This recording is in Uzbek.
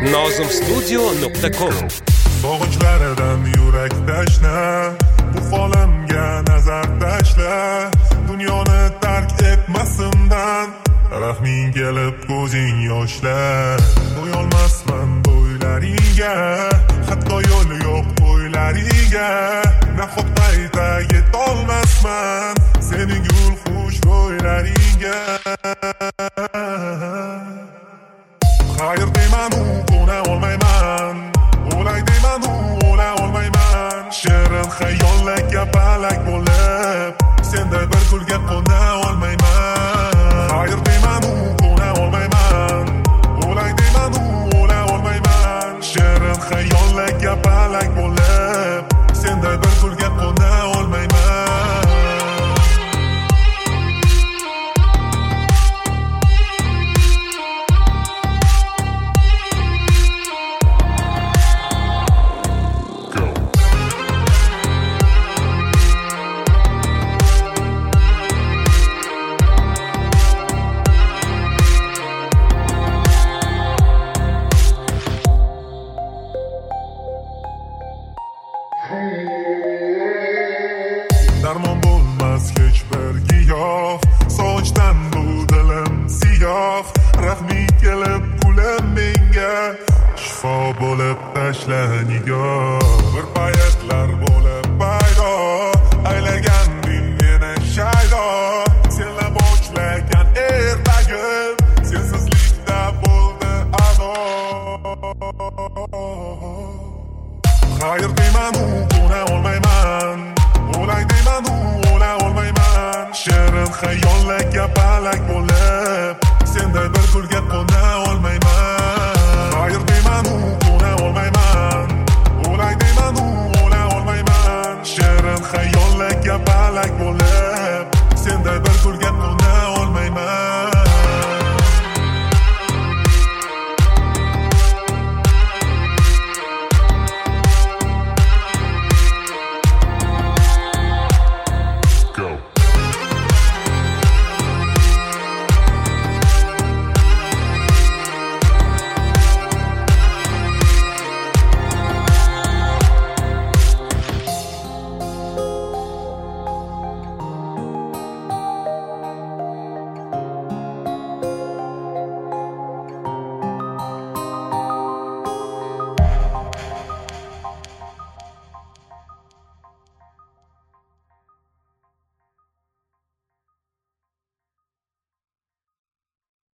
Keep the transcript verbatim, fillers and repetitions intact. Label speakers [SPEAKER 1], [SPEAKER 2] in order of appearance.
[SPEAKER 1] nozim studio nuqta com.
[SPEAKER 2] Sog'ichlaridan yurak tashna, bu holimga nazar tashla, dunyoni tark etmasimdan rahming kelib ko'zing yoshlar. Do'yolmasman bo'ylaringga, hatto yo'li yo'q bo'ylariga, nahot qayta yetolmasman sening gul xush bo'ylaringga. Hayır deyman u qo'na olmayman, o'lay deyman u o'la olmayman, shirin xayollar kapalak bo'lib senday bir gulga qo'na olmayman. Hayır deyman u qo'na olmayman, o'lay deyman u o'la olmayman, shirin xayollar kapalak bo'lib senday bir gulga qo'na olmayman. Darmon bo'lmas hech bir giyoh, sochdan bu dilim siyoh, rahming kelib kulim menga shifo bo'lib tashla nigoh. Bir paytlar bo'lib paydo aylaganding meni shaydo, senla boshlagan ertagim sensizlikda bo'ldi ado. Hayır deyman u qo'na olmayman, o'lay deyman u o'la olmayman, shirin xayollar kapalak bo'lib senday bir gulga qo'na olmayman. Hayır deyman u qo'na olmayman, o'lay deyman u o'la olmayman, shirin xayollar kapalak bo'lib